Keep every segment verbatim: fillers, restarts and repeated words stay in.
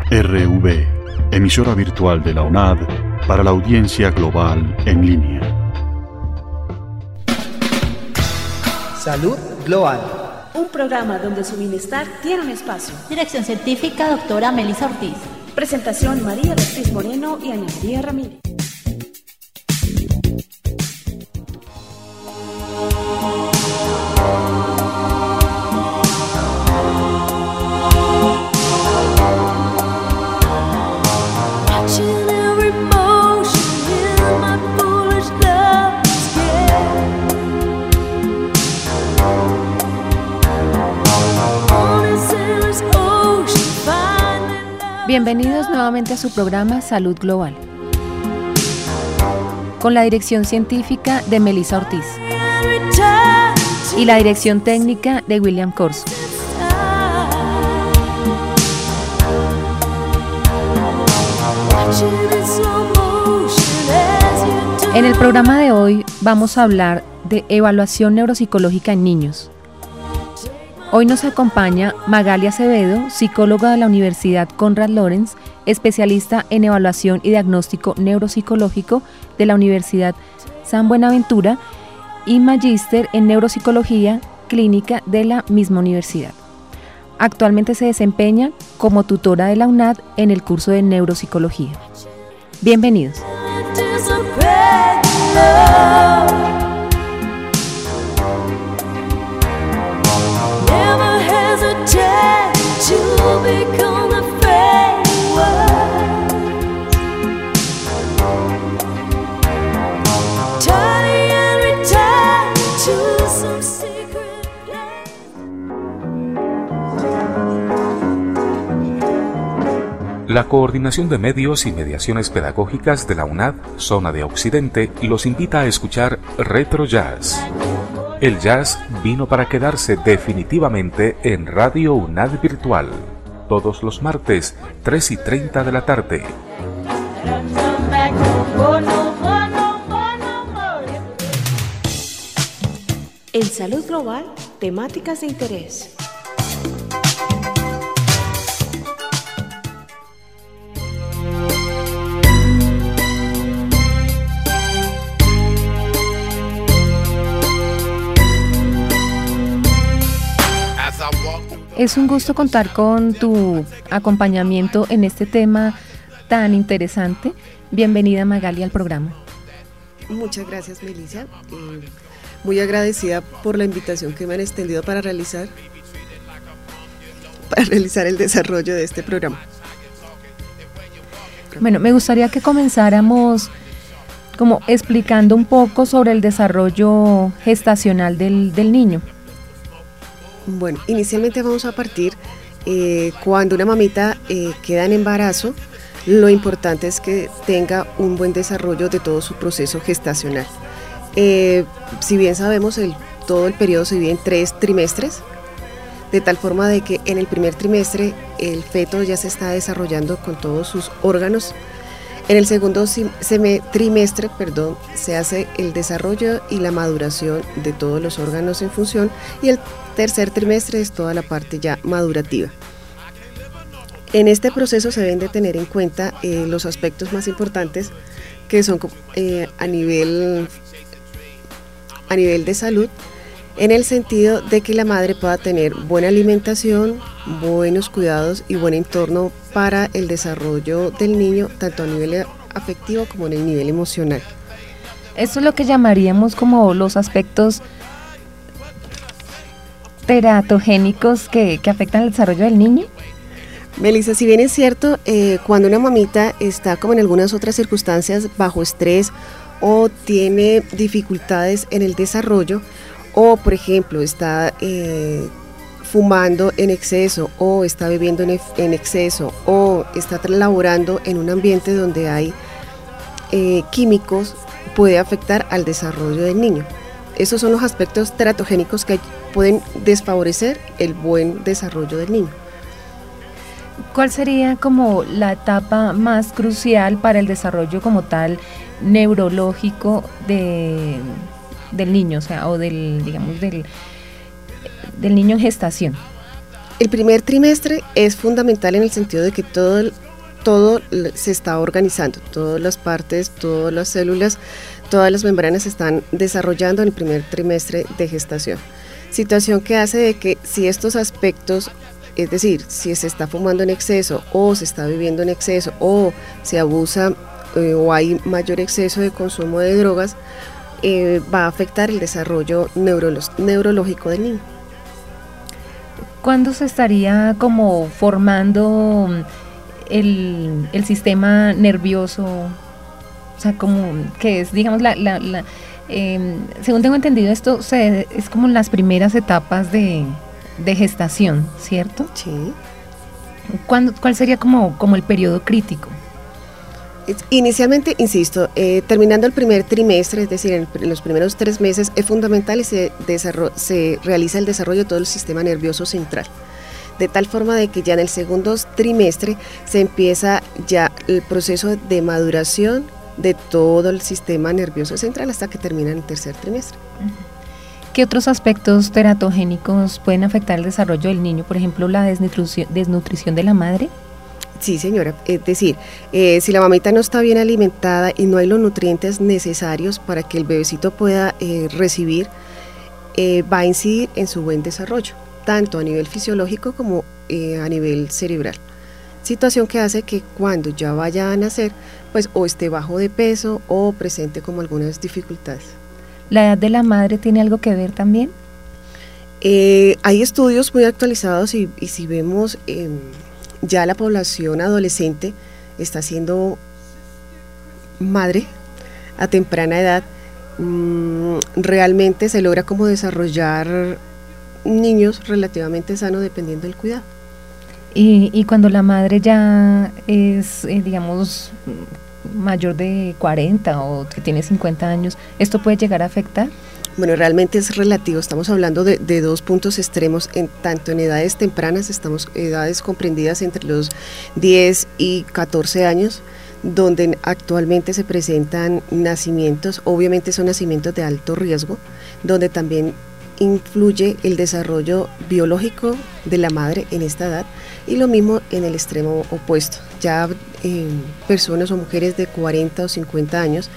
R V, emisora virtual de la UNAD para la audiencia global en línea. Salud Global. Un programa donde su bienestar tiene un espacio. Dirección científica, doctora Melissa Ortiz. Presentación, María Ortiz Moreno y Ana María Ramírez. Bienvenidos nuevamente a su programa Salud Global, con la dirección científica de Melissa Ortiz y la dirección técnica de William Corso. En el programa de hoy vamos a hablar de evaluación neuropsicológica en niños. Hoy nos acompaña Magali Acevedo, psicóloga de la Universidad Konrad Lorenz, especialista en evaluación y diagnóstico neuropsicológico de la Universidad San Buenaventura y magíster en neuropsicología clínica de la misma universidad. Actualmente se desempeña como tutora de la UNAD en el curso de neuropsicología. Bienvenidos. La Coordinación de Medios y Mediaciones Pedagógicas de la UNAD, Zona de Occidente, los invita a escuchar Retro Jazz. El jazz vino para quedarse definitivamente en Radio UNAD Virtual, todos los martes, tres y treinta de la tarde. En Salud Global, temáticas de interés. Es un gusto contar con tu acompañamiento en este tema tan interesante. Bienvenida, Magali, al programa. Muchas gracias, Melissa. Eh, muy agradecida por la invitación que me han extendido para realizar, para realizar el desarrollo de este programa. Bueno, me gustaría que comenzáramos como explicando un poco sobre el desarrollo gestacional del, del niño. Bueno, inicialmente vamos a partir eh, cuando una mamita eh, queda en embarazo. Lo importante es que tenga un buen desarrollo de todo su proceso gestacional. Eh, si bien sabemos, el, todo el periodo se divide en tres trimestres, de tal forma de que en el primer trimestre el feto ya se está desarrollando con todos sus órganos. En el segundo trimestre, perdón, se hace el desarrollo y la maduración de todos los órganos en función, y el tercer trimestre es toda la parte ya madurativa. En este proceso se deben de tener en cuenta eh, los aspectos más importantes, que son eh, a nivel, a nivel de salud, en el sentido de que la madre pueda tener buena alimentación, buenos cuidados y buen entorno para el desarrollo del niño, tanto a nivel afectivo como en el nivel emocional. Esto es lo que llamaríamos como los aspectos teratogénicos que, que afectan el desarrollo del niño. Melissa, si bien es cierto, eh, cuando una mamita está, como en algunas otras circunstancias, bajo estrés o tiene dificultades en el desarrollo, o por ejemplo está eh, fumando en exceso, o está bebiendo en, en exceso, o está laborando en un ambiente donde hay eh, químicos, puede afectar al desarrollo del niño. Esos son los aspectos teratogénicos que pueden desfavorecer el buen desarrollo del niño. ¿Cuál sería como la etapa más crucial para el desarrollo como tal neurológico de, del niño, o sea, o del, digamos, del, del niño en gestación? El primer trimestre es fundamental en el sentido de que todo, el, todo se está organizando, todas las partes, todas las células, todas las membranas se están desarrollando en el primer trimestre de gestación. Situación que hace de que si estos aspectos, es decir, si se está fumando en exceso o se está viviendo en exceso o se abusa eh, o hay mayor exceso de consumo de drogas, eh, va a afectar el desarrollo neurolo- neurológico del niño. ¿Cuándo se estaría como formando el, el sistema nervioso? O sea, como que es, digamos, la, la, la eh, según tengo entendido, esto se, es como las primeras etapas de, de gestación, ¿cierto? Sí. ¿Cuándo, ¿Cuál sería como, como el periodo crítico? Inicialmente, insisto, eh, terminando el primer trimestre, es decir, en, en los primeros tres meses, es fundamental y se, se realiza el desarrollo de todo el sistema nervioso central. De tal forma de que ya en el segundo trimestre se empieza ya el proceso de maduración de todo el sistema nervioso central hasta que termina en el tercer trimestre. ¿Qué otros aspectos teratogénicos pueden afectar el desarrollo del niño? Por ejemplo, la desnutrición, desnutrición de la madre. Sí, señora, es decir, eh, si la mamita no está bien alimentada y no hay los nutrientes necesarios para que el bebecito pueda eh, recibir, eh, va a incidir en su buen desarrollo, tanto a nivel fisiológico como eh, a nivel cerebral. Situación que hace que cuando ya vaya a nacer, pues o esté bajo de peso o presente como algunas dificultades. ¿La edad de la madre tiene algo que ver también? Eh, hay estudios muy actualizados y, y si vemos... Eh, ya la población adolescente está siendo madre a temprana edad, mmm, realmente se logra como desarrollar niños relativamente sanos dependiendo del cuidado. Y, y cuando la madre ya es, eh, digamos, mayor de cuarenta o que tiene cincuenta años, ¿esto puede llegar a afectar? Bueno, realmente es relativo, estamos hablando de, de dos puntos extremos, en, tanto en edades tempranas, estamos edades comprendidas entre los diez y catorce años, donde actualmente se presentan nacimientos, obviamente son nacimientos de alto riesgo, donde también influye el desarrollo biológico de la madre en esta edad, y lo mismo en el extremo opuesto, ya eh, personas o mujeres de cuarenta o cincuenta años,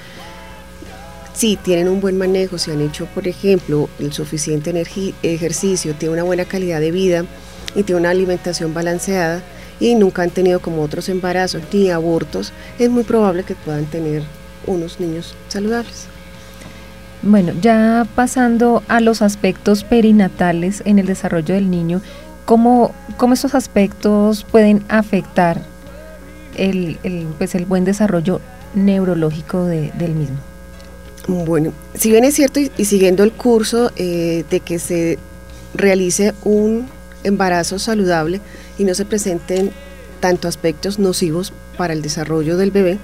si tienen un buen manejo, si han hecho, por ejemplo, el suficiente energía, ejercicio, tienen una buena calidad de vida y tienen una alimentación balanceada y nunca han tenido como otros embarazos ni abortos, es muy probable que puedan tener unos niños saludables. Bueno, ya pasando a los aspectos perinatales en el desarrollo del niño, ¿cómo, cómo estos aspectos pueden afectar el, el, pues el buen desarrollo neurológico de, del mismo? Bueno, si bien es cierto y, y siguiendo el curso eh, de que se realice un embarazo saludable y no se presenten tanto aspectos nocivos para el desarrollo del bebé,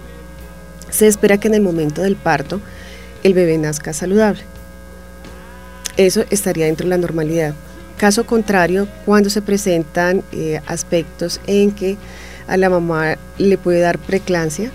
se espera que en el momento del parto el bebé nazca saludable. Eso estaría dentro de la normalidad. Caso contrario, cuando se presentan eh, aspectos en que a la mamá le puede dar preeclampsia,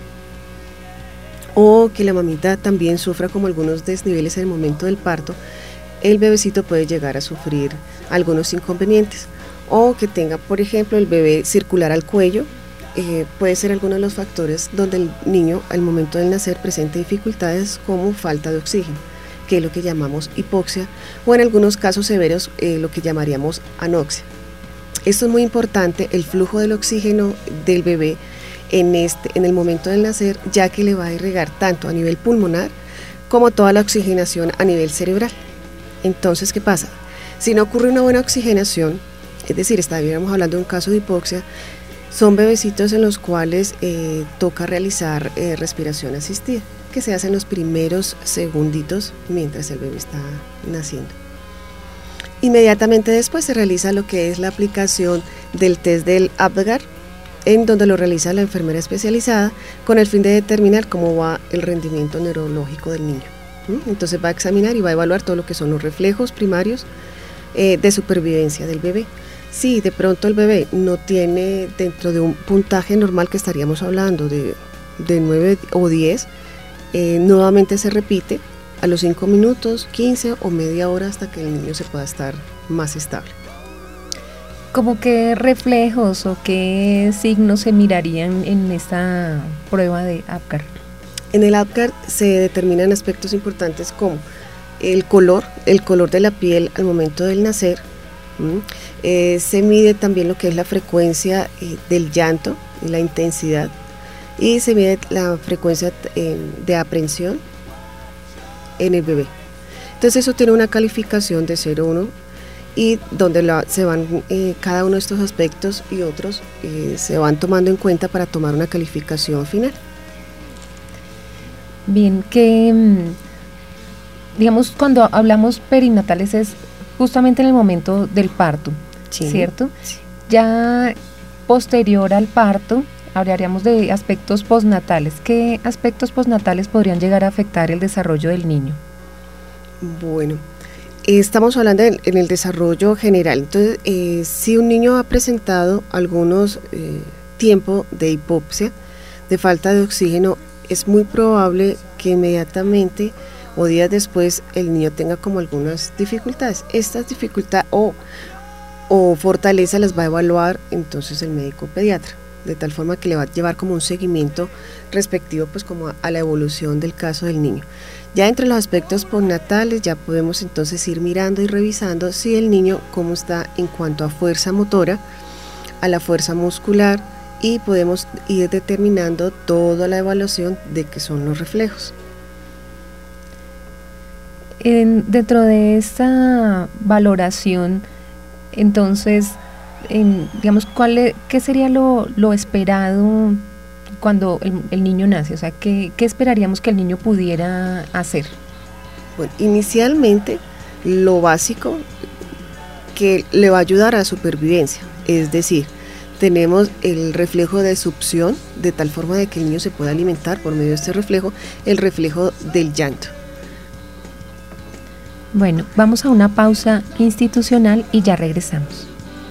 o que la mamita también sufra como algunos desniveles en el momento del parto, el bebecito puede llegar a sufrir algunos inconvenientes, o que tenga, por ejemplo, el bebé circular al cuello, eh, puede ser alguno de los factores donde el niño al momento del nacer presente dificultades como falta de oxígeno, que es lo que llamamos hipoxia, o en algunos casos severos eh, lo que llamaríamos anoxia. Esto es muy importante, el flujo del oxígeno del bebé En, este, en el momento del nacer, ya que le va a irrigar tanto a nivel pulmonar como toda la oxigenación a nivel cerebral. Entonces, ¿qué pasa? Si no ocurre una buena oxigenación, es decir, estaríamos hablando de un caso de hipoxia, son bebecitos en los cuales eh, toca realizar eh, respiración asistida, que se hace en los primeros segunditos mientras el bebé está naciendo. Inmediatamente después se realiza lo que es la aplicación del test del Apgar, en donde lo realiza la enfermera especializada con el fin de determinar cómo va el rendimiento neurológico del niño. ¿Mm? Entonces va a examinar y va a evaluar todo lo que son los reflejos primarios eh, de supervivencia del bebé. Si de pronto el bebé no tiene dentro de un puntaje normal, que estaríamos hablando de, de nueve o diez, eh, nuevamente se repite a los cinco minutos, quince o media hora hasta que el niño se pueda estar más estable. ¿Cómo qué reflejos o qué signos se mirarían en esta prueba de Apgar? En el Apgar se determinan aspectos importantes como el color, el color de la piel al momento del nacer. ¿Mm? Eh, se mide también lo que es la frecuencia eh, del llanto y la intensidad, y se mide la frecuencia eh, de aprensión en el bebé. Entonces eso tiene una calificación de cero a uno, y donde la, se van eh, cada uno de estos aspectos y otros eh, se van tomando en cuenta para tomar una calificación final. Bien, que digamos cuando hablamos perinatales es justamente en el momento del parto, sí, ¿cierto? Sí. Ya posterior al parto hablaríamos de aspectos postnatales. ¿Qué aspectos postnatales podrían llegar a afectar el desarrollo del niño? Bueno, estamos hablando en, en el desarrollo general. Entonces, eh, si un niño ha presentado algunos eh, tiempos de hipoxia, de falta de oxígeno, es muy probable que inmediatamente o días después el niño tenga como algunas dificultades. Estas dificultades o, o fortaleza las va a evaluar entonces el médico pediatra, de tal forma que le va a llevar como un seguimiento respectivo pues como a, a la evolución del caso del niño. Ya entre los aspectos postnatales ya podemos entonces ir mirando y revisando si el niño cómo está en cuanto a fuerza motora, a la fuerza muscular, y podemos ir determinando toda la evaluación de qué son los reflejos. En, dentro de esta valoración, entonces, en, digamos, ¿cuál es, qué sería lo, lo esperado cuando el, el niño nace? O sea, ¿qué, ¿qué esperaríamos que el niño pudiera hacer? Bueno, inicialmente, lo básico que le va a ayudar a la supervivencia, es decir, tenemos el reflejo de succión, de tal forma de que el niño se pueda alimentar por medio de este reflejo, el reflejo del llanto. Bueno, vamos a una pausa institucional y ya regresamos.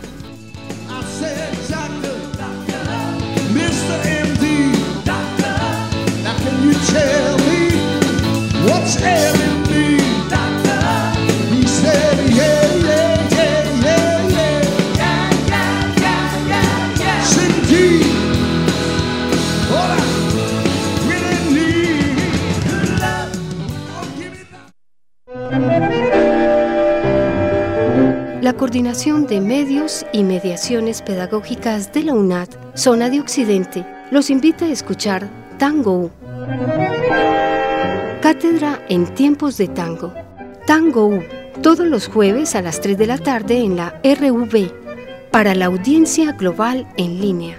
La Coordinación de Medios y Mediaciones Pedagógicas de la UNAD, Zona de Occidente, los invita a escuchar Tango U. Cátedra en tiempos de tango. Tango U, todos los jueves a las tres de la tarde en la R U B, para la audiencia global en línea.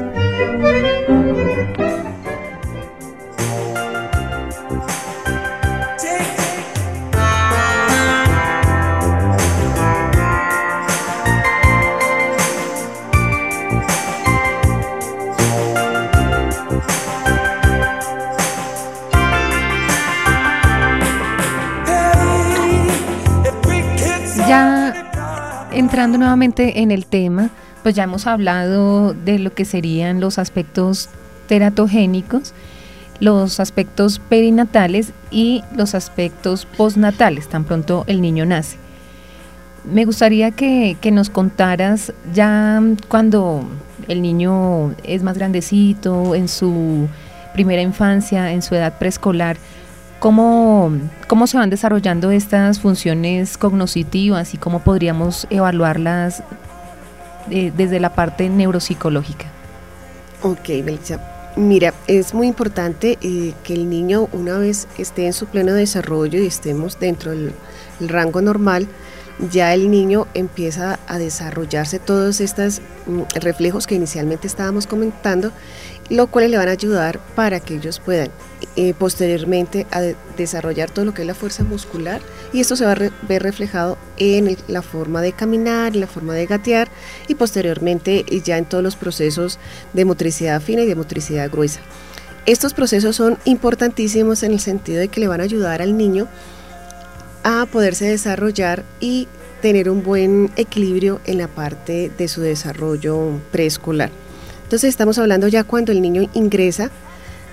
Ya entrando nuevamente en el tema, pues ya hemos hablado de lo que serían los aspectos teratogénicos, los aspectos perinatales y los aspectos postnatales, tan pronto el niño nace. Me gustaría que, que nos contaras ya cuando el niño es más grandecito, en su primera infancia, en su edad preescolar, ¿Cómo, ¿Cómo se van desarrollando estas funciones cognitivas y cómo podríamos evaluarlas eh, desde la parte neuropsicológica? Ok, Melissa. Mira, es muy importante eh, que el niño, una vez esté en su pleno desarrollo y estemos dentro del el rango normal, ya el niño empieza a desarrollarse todos estos mm, reflejos que inicialmente estábamos comentando, lo cual le van a ayudar para que ellos puedan eh, posteriormente a de desarrollar todo lo que es la fuerza muscular, y esto se va a re ver reflejado en el, la forma de caminar, en la forma de gatear, y posteriormente ya en todos los procesos de motricidad fina y de motricidad gruesa. Estos procesos son importantísimos en el sentido de que le van a ayudar al niño a poderse desarrollar y tener un buen equilibrio en la parte de su desarrollo preescolar. Entonces estamos hablando ya cuando el niño ingresa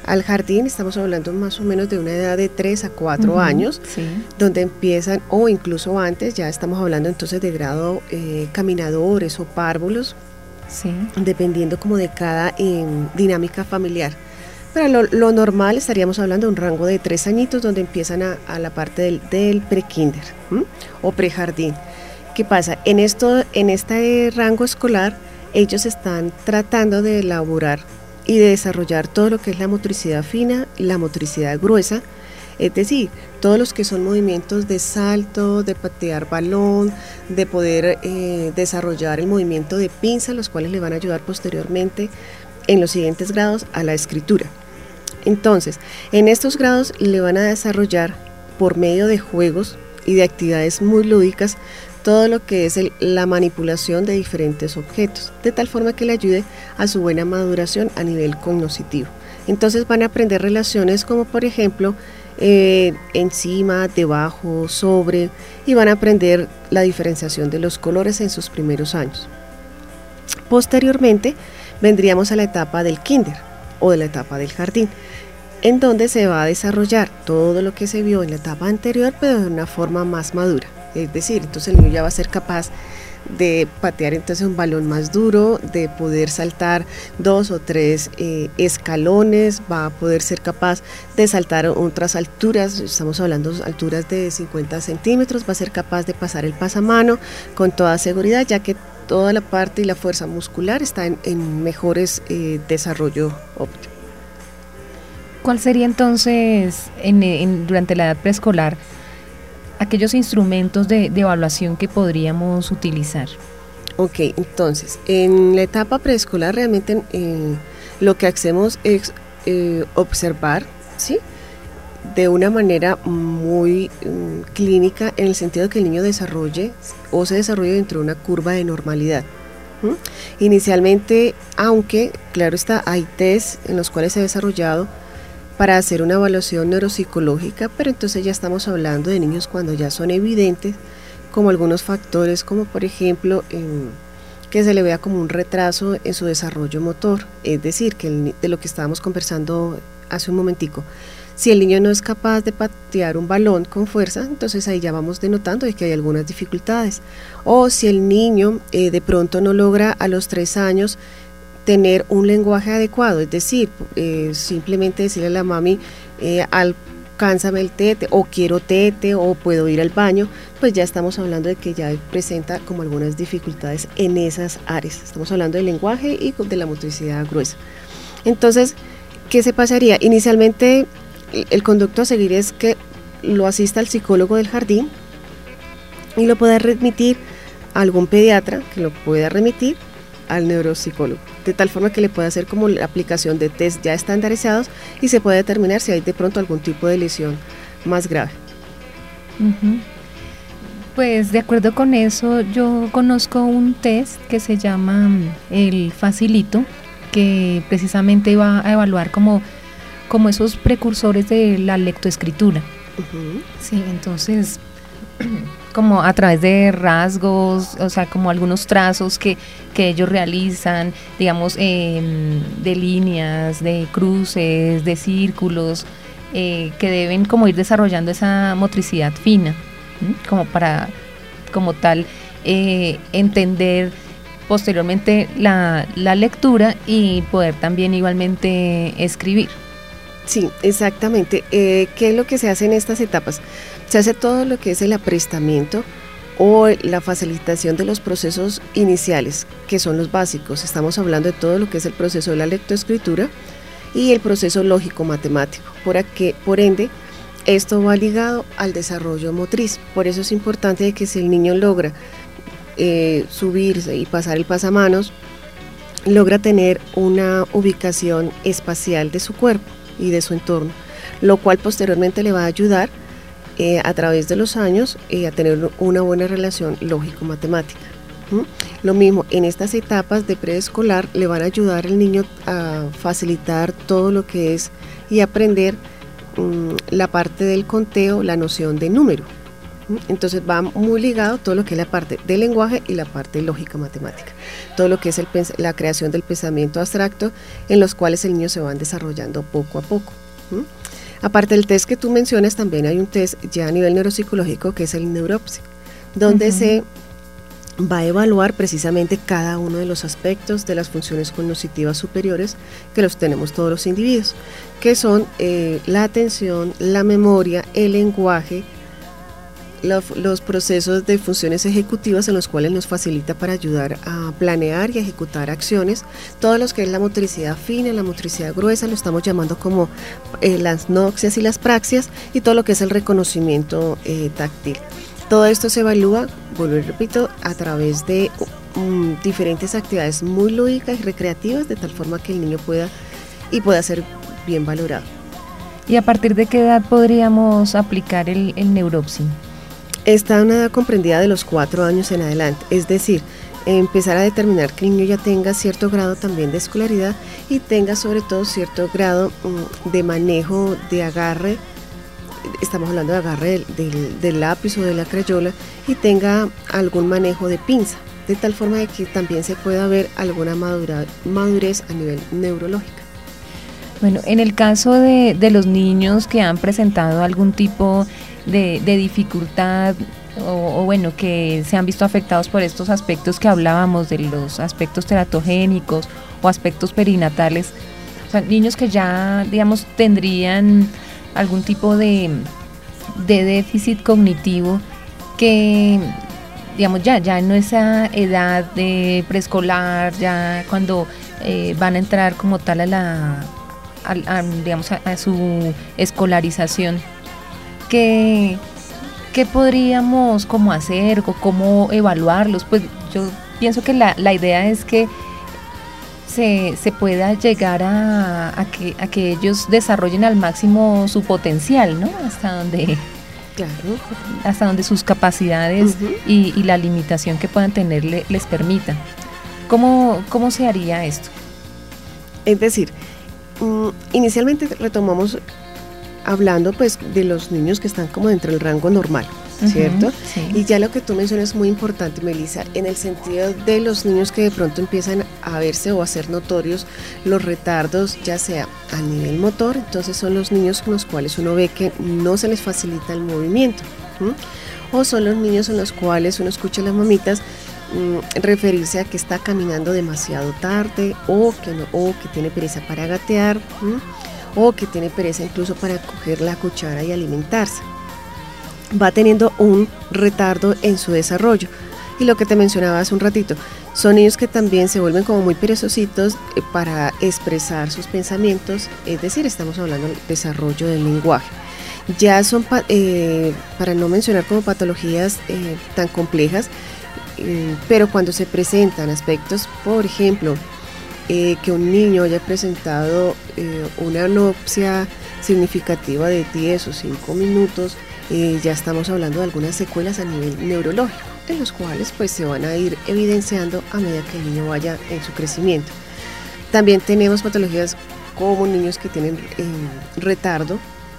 Al jardín estamos hablando más o menos de una edad de tres a cuatro Ujú, años, sí. donde empiezan, o incluso antes, ya estamos hablando entonces de grado eh, caminadores o párvulos, Sí. dependiendo como de cada eh, dinámica familiar. Pero lo, lo normal estaríamos hablando de un rango de tres añitos, donde empiezan a, a la parte del, del pre-kinder, ¿m? o pre-jardín. ¿Qué pasa? En, esto, en este rango escolar, ellos están tratando de elaborar y de desarrollar todo lo que es la motricidad fina, la motricidad gruesa, es decir, todos los que son movimientos de salto, de patear balón, de poder eh, desarrollar el movimiento de pinza, los cuales le van a ayudar posteriormente en los siguientes grados a la escritura. Entonces, en estos grados le van a desarrollar por medio de juegos y de actividades muy lúdicas todo lo que es el, la manipulación de diferentes objetos, de tal forma que le ayude a su buena maduración a nivel cognoscitivo. Entonces van a aprender relaciones como por ejemplo eh, encima, debajo, sobre, y van a aprender la diferenciación de los colores en sus primeros años. Posteriormente vendríamos a la etapa del kinder o de la etapa del jardín, en donde se va a desarrollar todo lo que se vio en la etapa anterior, pero de una forma más madura. Es decir, entonces el niño ya va a ser capaz de patear entonces un balón más duro, de poder saltar dos o tres eh, escalones, va a poder ser capaz de saltar otras alturas, estamos hablando de alturas de cincuenta centímetros, va a ser capaz de pasar el pasamano con toda seguridad, ya que toda la parte y la fuerza muscular está en, en mejores eh, desarrollo óptimo. ¿Cuál sería entonces, en, en, durante la edad preescolar, aquellos instrumentos de, de evaluación que podríamos utilizar? Ok, entonces, en la etapa preescolar realmente eh, lo que hacemos es eh, observar, ¿sí?, de una manera muy um, clínica, en el sentido de que el niño desarrolle o se desarrolle dentro de una curva de normalidad. ¿Mm? Inicialmente, aunque claro está, hay test en los cuales se ha desarrollado para hacer una evaluación neuropsicológica, pero entonces ya estamos hablando de niños cuando ya son evidentes, como algunos factores, como por ejemplo eh, que se le vea como un retraso en su desarrollo motor, es decir, que el, de lo que estábamos conversando hace un momentico, si el niño no es capaz de patear un balón con fuerza, entonces ahí ya vamos denotando de que hay algunas dificultades, o si el niño eh, de pronto no logra a los tres años tener un lenguaje adecuado, es decir, eh, simplemente decirle a la mami, eh, alcánzame el tete, o quiero tete, o puedo ir al baño, pues ya estamos hablando de que ya presenta como algunas dificultades en esas áreas. Estamos hablando del lenguaje y de la motricidad gruesa. Entonces, ¿qué se pasaría? Inicialmente, el conducto a seguir es que lo asista al psicólogo del jardín y lo pueda remitir a algún pediatra que lo pueda remitir al neuropsicólogo, de tal forma que le pueda hacer como la aplicación de test ya estandarizados y se puede determinar si hay de pronto algún tipo de lesión más grave. Uh-huh. Pues de acuerdo con eso, yo conozco un test que se llama el Facilito, que precisamente va a evaluar como, como esos precursores de la lectoescritura. Uh-huh. Sí, entonces como a través de rasgos, o sea, como algunos trazos que, que ellos realizan, digamos, eh, de líneas, de cruces, de círculos, eh, que deben como ir desarrollando esa motricidad fina, ¿sí?, como para, como tal, eh, entender posteriormente la, la lectura y poder también igualmente escribir. Sí, exactamente. Eh, ¿Qué es lo que se hace en estas etapas? Se hace todo lo que es el aprestamiento o la facilitación de los procesos iniciales, que son los básicos. Estamos hablando de todo lo que es el proceso de la lectoescritura y el proceso lógico-matemático. Por, aquí, por ende, esto va ligado al desarrollo motriz. Por eso es importante que si el niño logra eh, subirse y pasar el pasamanos, logra tener una ubicación espacial de su cuerpo y de su entorno, lo cual posteriormente le va a ayudar eh, a través de los años eh, a tener una buena relación lógico-matemática. ¿Mm? Lo mismo, en estas etapas de preescolar le van a ayudar al niño a facilitar todo lo que es y aprender um, la parte del conteo, la noción de número. Entonces va muy ligado todo lo que es la parte del lenguaje y la parte lógica matemática, todo lo que es el, la creación del pensamiento abstracto, en los cuales el niño se van desarrollando poco a poco. ¿Mm? Aparte del test que tú mencionas, también hay un test ya a nivel neuropsicológico que es el Neuropsy, donde uh-huh. se va a evaluar precisamente cada uno de los aspectos de las funciones cognitivas superiores que los tenemos todos los individuos, que son eh, la atención, la memoria, el lenguaje, Los, los procesos de funciones ejecutivas en los cuales nos facilita para ayudar a planear y a ejecutar acciones, todos los que es la motricidad fina, la motricidad gruesa, lo estamos llamando como eh, las noxias y las praxias, y todo lo que es el reconocimiento eh, táctil. Todo esto se evalúa, vuelvo y repito, a través de um, diferentes actividades muy lúdicas y recreativas, de tal forma que el niño pueda y pueda ser bien valorado. ¿Y a partir de qué edad podríamos aplicar el, el Neuropsy? Está en una edad comprendida de los cuatro años en adelante, es decir, empezar a determinar que el niño ya tenga cierto grado también de escolaridad y tenga sobre todo cierto grado um, de manejo, de agarre, estamos hablando de agarre del, del, del lápiz o de la crayola, y tenga algún manejo de pinza, de tal forma de que también se pueda ver alguna madura, madurez a nivel neurológico. Bueno, en el caso de, de los niños que han presentado algún tipo de, de dificultad o, o bueno, que se han visto afectados por estos aspectos que hablábamos, de los aspectos teratogénicos o aspectos perinatales, o sea, niños que ya, digamos, tendrían algún tipo de, de déficit cognitivo que, digamos, ya, ya en esa edad de preescolar, ya cuando eh, van a entrar como tal a la... A, a, digamos, a, a su escolarización, ¿qué, qué podríamos como hacer o cómo evaluarlos? Pues yo pienso que la, la idea es que se, se pueda llegar a, a, que, a que ellos desarrollen al máximo su potencial, ¿no? Hasta donde, claro. hasta donde sus capacidades uh-huh. y, y la limitación que puedan tener le, les permita. ¿Cómo, cómo se haría esto? Es decir, inicialmente retomamos hablando pues de los niños que están como dentro del rango normal, ¿cierto? Uh-huh, sí. Y ya lo que tú mencionas es muy importante, Melissa, en el sentido de los niños que de pronto empiezan a verse o a ser notorios los retardos, ya sea a nivel motor, entonces son los niños con los cuales uno ve que no se les facilita el movimiento, ¿sí? O son los niños en los cuales uno escucha a las mamitas referirse a que está caminando demasiado tarde o que, no, o que tiene pereza para gatear ¿sí? o que tiene pereza incluso para coger la cuchara y alimentarse. Va teniendo un retardo en su desarrollo. Y lo que te mencionaba hace un ratito, son niños que también se vuelven como muy perezositos eh, para expresar sus pensamientos, es decir, estamos hablando del desarrollo del lenguaje. Ya son, pa- eh, para no mencionar como patologías eh, tan complejas, pero cuando se presentan aspectos, por ejemplo, eh, que un niño haya presentado eh, una anopsia significativa de diez o cinco minutos, eh, ya estamos hablando de algunas secuelas a nivel neurológico, en los cuales pues se van a ir evidenciando a medida que el niño vaya en su crecimiento. También tenemos patologías como niños que tienen eh, retardo,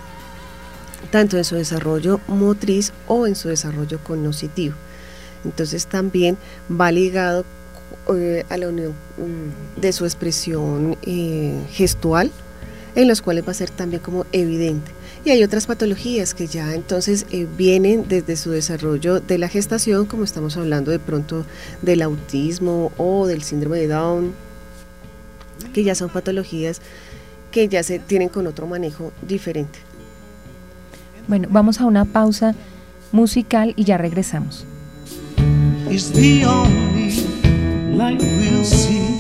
tanto en su desarrollo motriz o en su desarrollo cognitivo. Entonces también va ligado eh, a la unión um, de su expresión eh, gestual, en los cuales va a ser también como evidente. Y hay otras patologías que ya entonces eh, vienen desde su desarrollo de la gestación, como estamos hablando de pronto del autismo o del síndrome de Down, que ya son patologías que ya se tienen con otro manejo diferente. Bueno, vamos a una pausa musical y ya regresamos. Is the only light we'll see.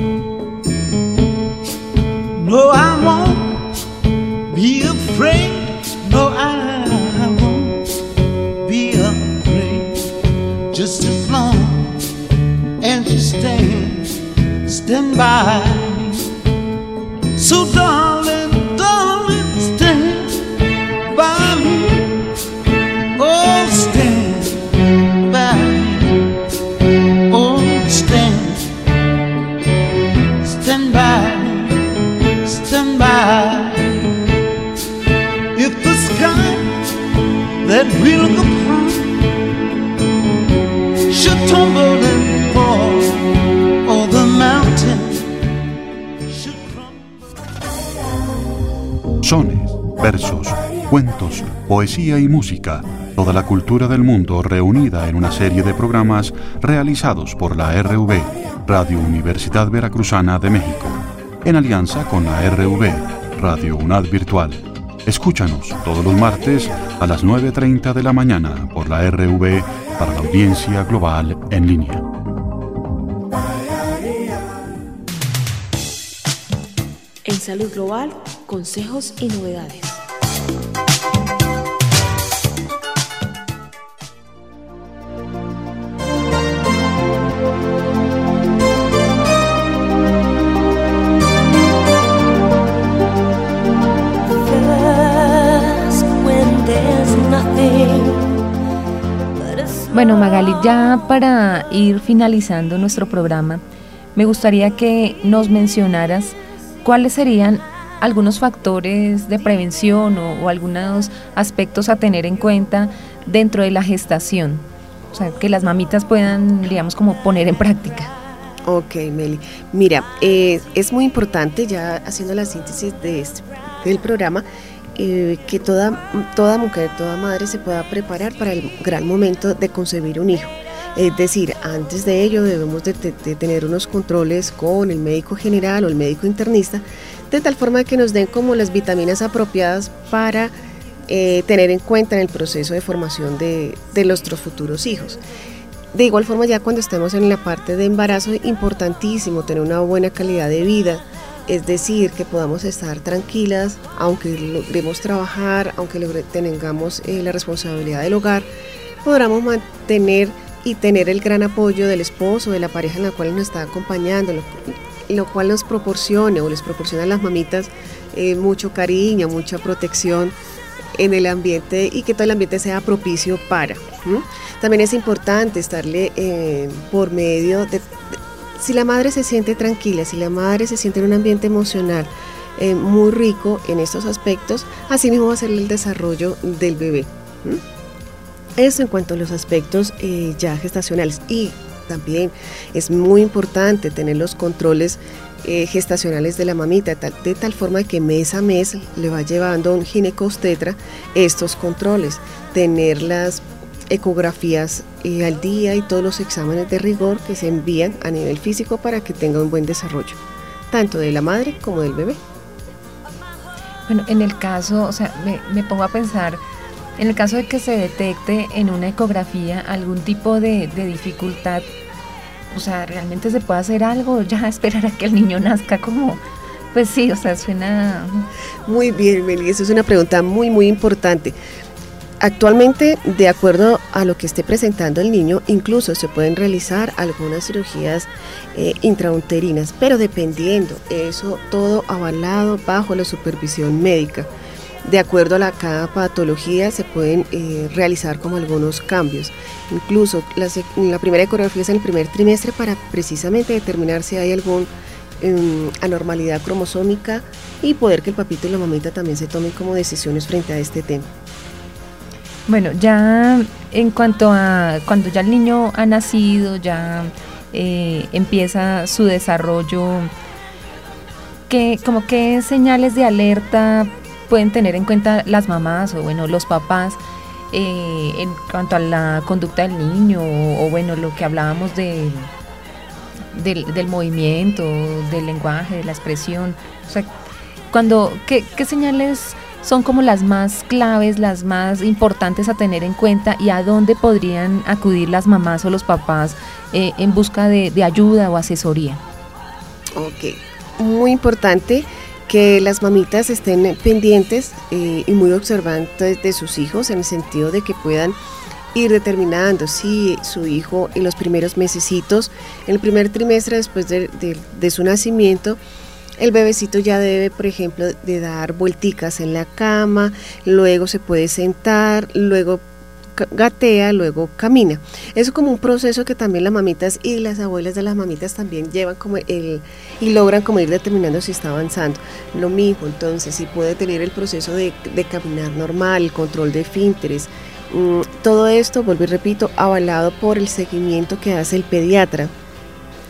No, I won't be afraid. No, I won't be afraid. Just as long as you stand, stand by me. So darling, darling, stand by me. Oh, stand by me. Stand, stand by, stand by. If the sky that we look upon Sones, versos, cuentos, poesía y música, toda la cultura del mundo reunida en una serie de programas realizados por la R V, Radio Universidad Veracruzana de México, en alianza con la R V, Radio UNAD Virtual. Escúchanos todos los martes a las nueve y media de la mañana por la R V para la audiencia global en línea. En Salud Global, consejos y novedades. Bueno, Magali, ya para ir finalizando nuestro programa, me gustaría que nos mencionaras cuáles serían algunos factores de prevención o, o algunos aspectos a tener en cuenta dentro de la gestación, o sea, que las mamitas puedan, digamos, como poner en práctica. Ok, Meli. Mira, eh, es muy importante, ya haciendo la síntesis de este, del programa, eh, que toda, toda mujer, toda madre se pueda preparar para el gran momento de concebir un hijo. Es decir, antes de ello debemos de, de, de tener unos controles con el médico general o el médico internista, de tal forma que nos den como las vitaminas apropiadas para eh, tener en cuenta en el proceso de formación de, de nuestros futuros hijos. De igual forma, ya cuando estemos en la parte de embarazo, es importantísimo tener una buena calidad de vida, es decir, que podamos estar tranquilas, aunque logremos trabajar, aunque logre, tengamos eh, la responsabilidad del hogar, podamos mantener y tener el gran apoyo del esposo, de la pareja en la cual nos está acompañando, lo, lo cual nos proporcione o les proporciona a las mamitas eh, mucho cariño, mucha protección en el ambiente y que todo el ambiente sea propicio para. ¿m? También es importante estarle eh, por medio de, de, si la madre se siente tranquila, si la madre se siente en un ambiente emocional eh, muy rico en estos aspectos, así mismo va a ser el desarrollo del bebé. ¿m? Eso en cuanto a los aspectos eh, ya gestacionales. Y también es muy importante tener los controles eh, gestacionales de la mamita, tal, de tal forma que mes a mes le va llevando un ginecobstetra estos controles, tener las ecografías eh, al día y todos los exámenes de rigor que se envían a nivel físico para que tenga un buen desarrollo, tanto de la madre como del bebé. Bueno, en el caso, o sea, me, me pongo a pensar, en el caso de que se detecte en una ecografía algún tipo de, de dificultad, o sea, ¿realmente se puede hacer algo? Ya esperar a que el niño nazca como, pues sí, o sea, suena... Muy bien, Meli, eso es una pregunta muy, muy importante. Actualmente, de acuerdo a lo que esté presentando el niño, incluso se pueden realizar algunas cirugías eh, intrauterinas, pero dependiendo, eso todo avalado bajo la supervisión médica. De acuerdo a la, cada patología se pueden eh, realizar como algunos cambios. Incluso la, la primera ecografía es en el primer trimestre para precisamente determinar si hay alguna eh, anormalidad cromosómica y poder que el papito y la mamita también se tomen como decisiones frente a este tema. Bueno, ya en cuanto a cuando ya el niño ha nacido, ya eh, empieza su desarrollo, ¿qué, como qué señales de alerta pueden tener en cuenta las mamás o bueno los papás eh, en cuanto a la conducta del niño o, o bueno lo que hablábamos de, del, del movimiento, del lenguaje, de la expresión? O sea, cuando ¿qué, qué señales son como las más claves, las más importantes a tener en cuenta y a dónde podrían acudir las mamás o los papás eh, en busca de, de ayuda o asesoría? Ok, muy importante que las mamitas estén pendientes eh, y muy observantes de sus hijos, en el sentido de que puedan ir determinando si su hijo en los primeros mesecitos, en el primer trimestre después de, de, de su nacimiento, el bebecito ya debe, por ejemplo, de dar vuelticas en la cama, luego se puede sentar, luego gatea, luego camina. Eso es como un proceso que también las mamitas y las abuelas de las mamitas también llevan como el y logran como ir determinando si está avanzando. Lo mismo, entonces, si puede tener el proceso de, de caminar normal, el control de esfínteres, mmm, todo esto, vuelvo y repito, avalado por el seguimiento que hace el pediatra.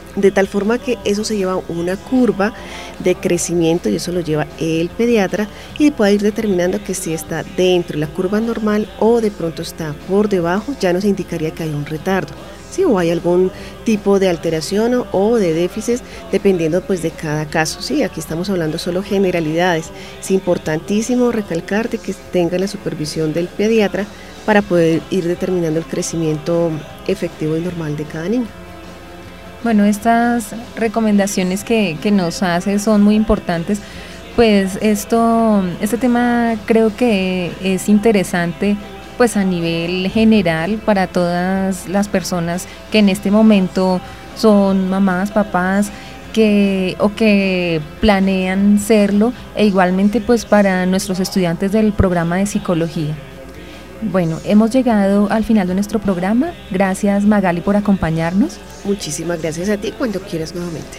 de tal forma que eso se lleva una curva de crecimiento y eso lo lleva el pediatra y puede ir determinando que si está dentro de la curva normal o de pronto está por debajo, ya nos indicaría que hay un retardo, ¿sí? O hay algún tipo de alteración o, o de déficit dependiendo pues de cada caso, ¿sí? Aquí estamos hablando solo generalidades. Es importantísimo recalcar de que tenga la supervisión del pediatra para poder ir determinando el crecimiento efectivo y normal de cada niño. Bueno, estas recomendaciones que, que nos hace son muy importantes, pues esto, este tema creo que es interesante pues a nivel general para todas las personas que en este momento son mamás, papás, que o que planean serlo, e igualmente pues para nuestros estudiantes del programa de psicología. Bueno, hemos llegado al final de nuestro programa. Gracias, Magali, por acompañarnos. Muchísimas gracias a ti, cuando quieras nuevamente.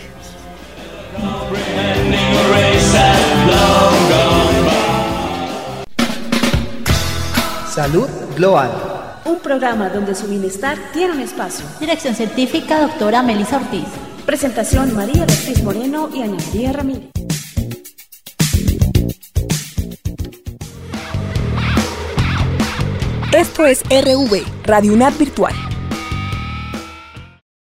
Salud Global. Un programa donde su bienestar tiene un espacio. Dirección científica, doctora Melissa Ortiz. Presentación, María Beatriz Moreno y Ana María Ramírez. Esto es R V, Radio UNAD Virtual.